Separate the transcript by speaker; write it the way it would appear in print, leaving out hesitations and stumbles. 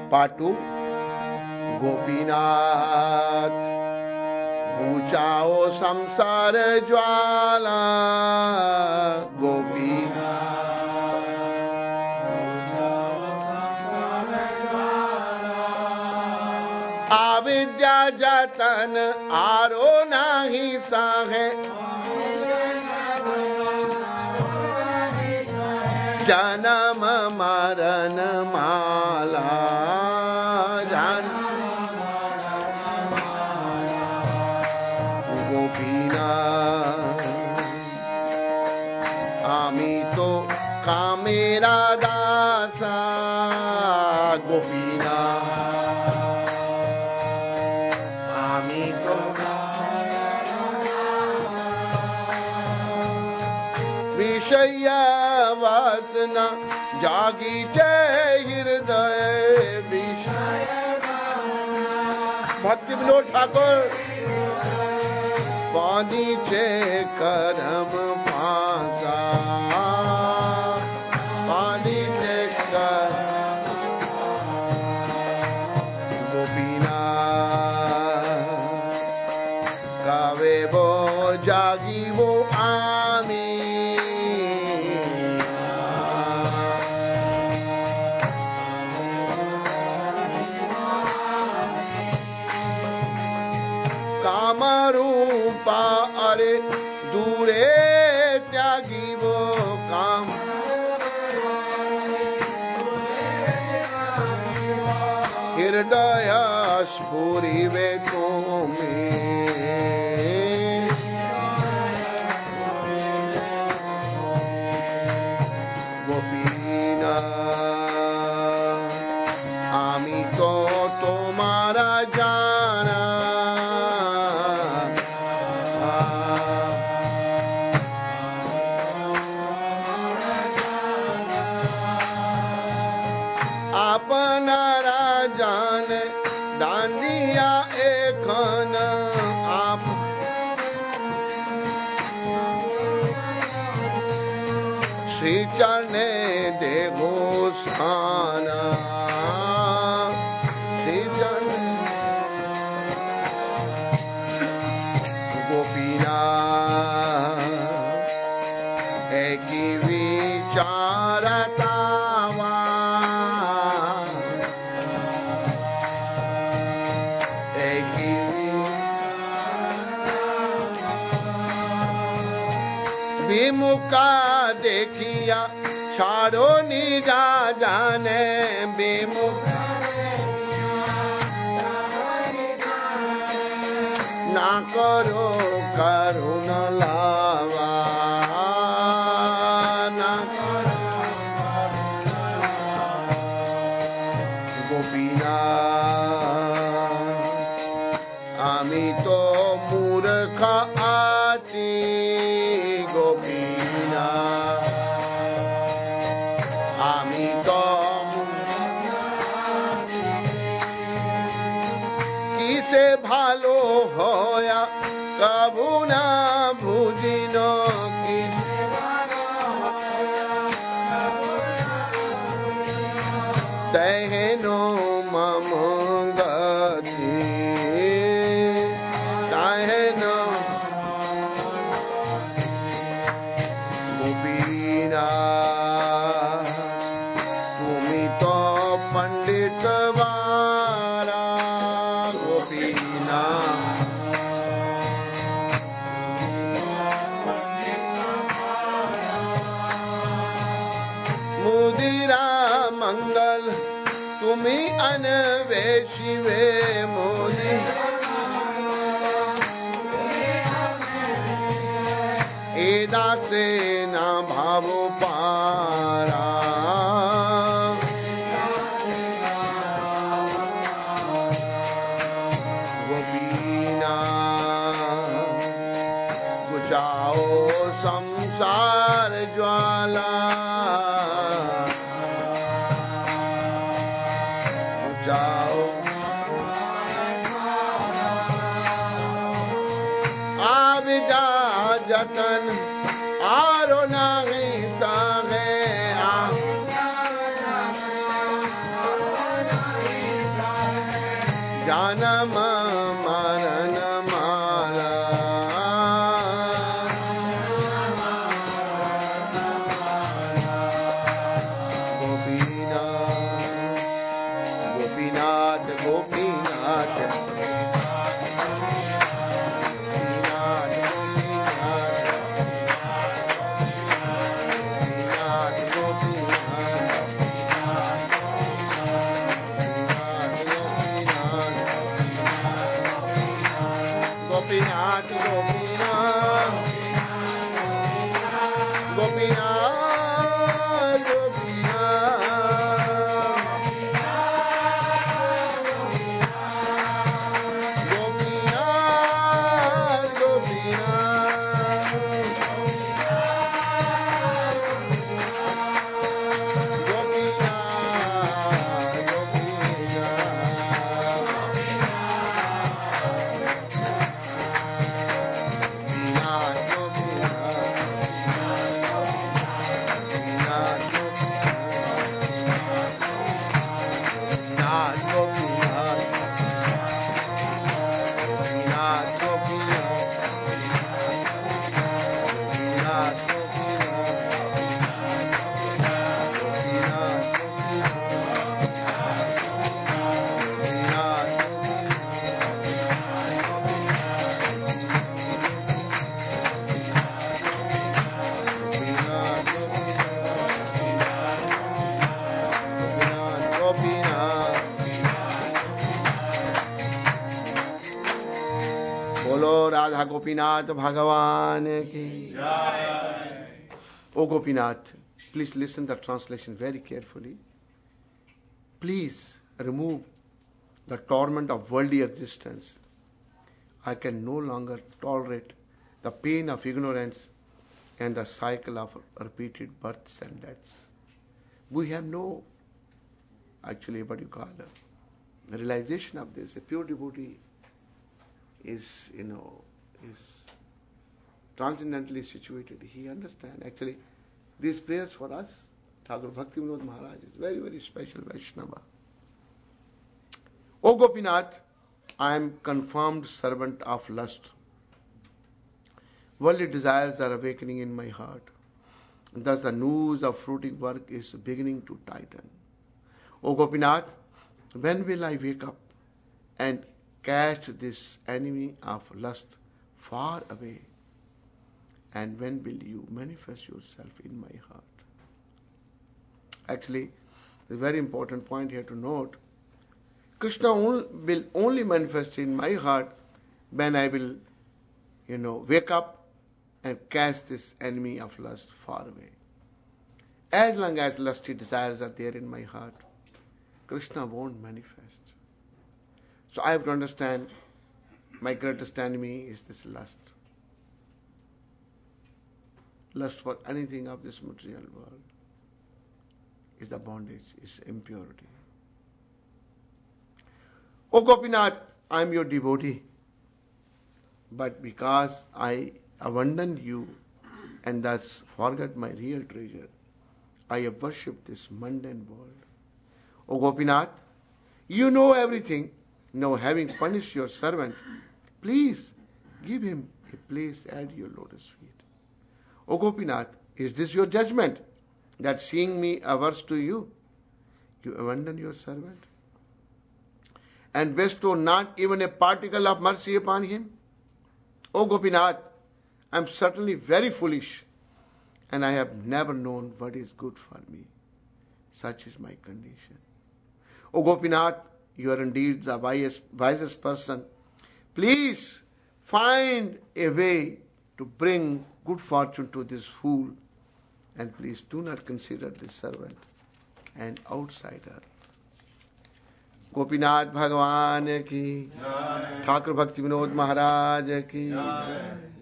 Speaker 1: पाटू गोपीनाथ बुझाओ संसार ज्वाला गोपीनाथ अविद्या जतन आरो नाही साहे जन्म मरण माला गोपीनाथ आमी तो कामेरा दासा गोपीनाथ आमी तो विषय वासना जागी जय हृदय विषय भक्ति विनोद ठाकुर पानी चे करम फांसा पानी चे कर गोपीनाथ गावे वो जागी वो आमी कामरूपा अरे दूरे त्यागी वो काम हृदय स्फुरी वे को गोपीनाथ आमी तो तुम्हारा जाना अपनारा जाने दानिया एखन आप श्री चरणे देवो स्थाना श्री चरणे गोपीनाथ एक विचारता विमुका देखिया छाड़ो निजा जाने विमुका ना करो करुण लावा ना गोपीनाथ आमी तो मूर्ख आती गोपीनाथ आमी तो किसे भालो होया कबू ना भुजिनो किसे तहनो मम गति तहनो गोपीनाथ तुमी तो पंडित वारा गोपीनाथ मुदिरा मंगल तुमी अनवेशिवे मोदी एदा से ना भावो पारा गोपीनाथ बुझाओ संसार ज्वाला बुझाओ आविदा जतन आरो नहीं सागे जानम मरण माला गोपीनाथ गोपीनाथ गोपीनाथ गोपीनाथ बोलो राधा गोपीनाथ भगवान की जय. O Gopinath, please listen the translation very carefully. Please remove the torment of worldly existence. I can no longer tolerate the pain of ignorance and the cycle of repeated births and deaths. We have no, actually, what you call a realization of this. A pure devotee is transcendently situated. He understands. Actually, these prayers for us, Thakur Bhakti Vinod Maharaj is very, very special Vaishnava. O Gopinath, I am confirmed servant of lust. Worldly desires are awakening in my heart. Thus the noose of fruiting work is beginning to tighten. O Gopinath, when will I wake up and cast this enemy of lust far away? And when will you manifest yourself in my heart? Actually, a very important point here to note. Krishna will only manifest in my heart when I will, wake up and cast this enemy of lust far away. As long as lusty desires are there in my heart, Krishna won't manifest. So I have to understand my greatest enemy is this lust. Lust for anything of this material world is the bondage, is impurity. O Gopinath, I am your devotee. But because I abandoned you and thus forgot my real treasure, I have worshipped this mundane world. O Gopinath, you know everything. Now having punished your servant, please give him a place at your lotus feet. O Gopinath, is this your judgment, that seeing me averse to you, you abandon your servant and bestow not even a particle of mercy upon him? O Gopinath, I am certainly very foolish, and I have never known what is good for me. Such is my condition. O Gopinath, you are indeed the wisest person. Please find a way to bring good fortune to this fool, and please do not consider this servant an outsider. Gopinath भगवान की, ठाकुर भक्ति विनोद महाराज की,